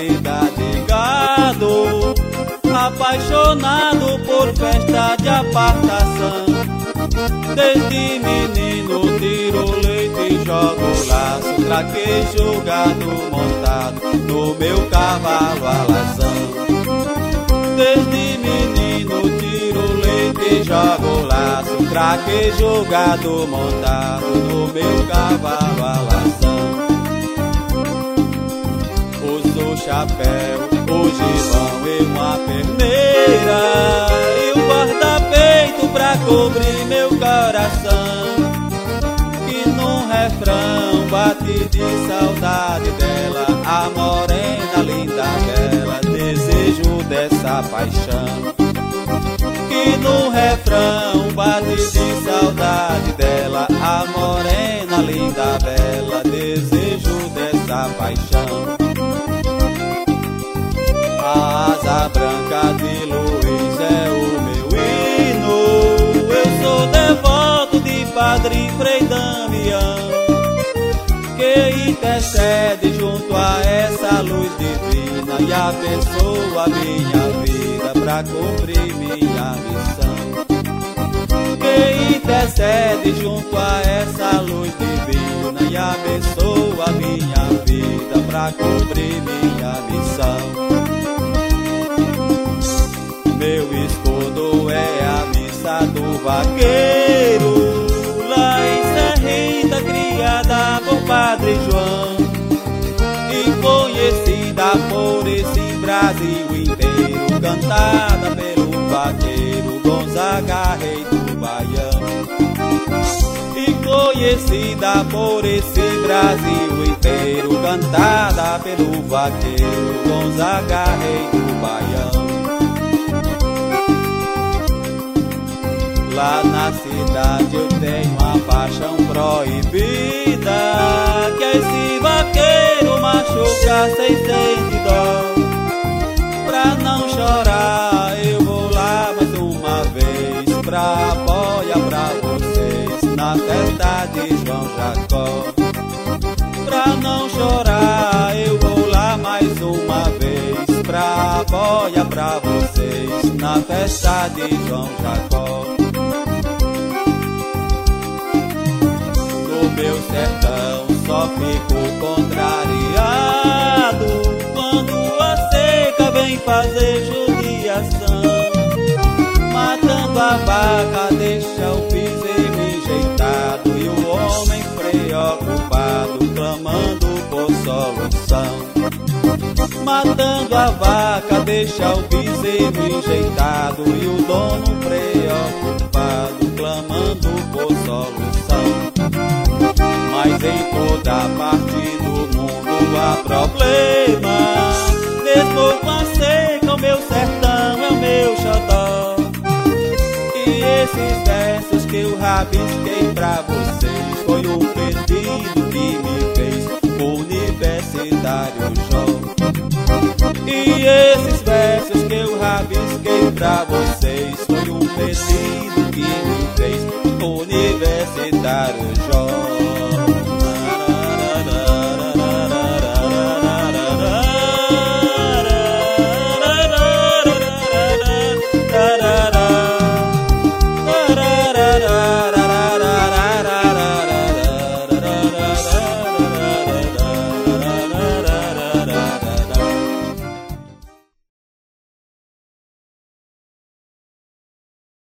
cidade gado, apaixonado por festa de apartação. Desde menino tiro leite e jogo laço, traquejo gado montado no meu cavalo alazão. Desde menino tiro leite e jogo laço, traquejo gado montado no meu cavalo alazão. Uso chapéu, o gibão e uma perneira, e o guarda-peito pra cobrir meu coração, que num refrão bate de saudade dela, a morena linda bela, desejo dessa paixão. Que no refrão bate de saudade dela, a morena linda bela, desejo dessa paixão. A asa branca de Luiz é o meu hino, eu sou devoto de Padre Frei Damião, que intercede junto a essa luz divina e abençoa minha vida pra cumprir minha missão. Que intercede junto a essa luz divina e abençoa minha vida pra cumprir minha missão. Meu escudo é a missa do vaqueiro, lá em Serrita, criada por Padre João, e conhecida por esse Brasil inteiro, cantada pelo vaqueiro Gonzaga, rei do Baião. E conhecida por esse Brasil inteiro, cantada pelo vaqueiro Gonzaga, rei do Baião. Lá na cidade eu tenho uma paixão proibida, que esse vaqueiro machuca sem sentir dó. Pra não chorar eu vou lá mais uma vez, pra apoiar pra vocês na festa de João Jacó. Pra não chorar eu vou lá mais uma vez, pra apoiar pra vocês na festa de João Jacó. No meu sertão só fico contrariado quando a seca vem fazer judiação. Matando a vaca deixa o bezerro enjeitado e o homem preocupado clamando por solução. Matando a vaca deixa o bezerro enjeitado e o dono preocupado clamando por solução. Mas em toda parte do mundo há problema, mesmo com a seca o meu sertão é o meu xodó. E esses versos que eu rabisquei pra vocês foi um pedido que me fez o Universitário João. E esses versos que eu rabisquei pra vocês foi um pedido que me fez o Universitário João.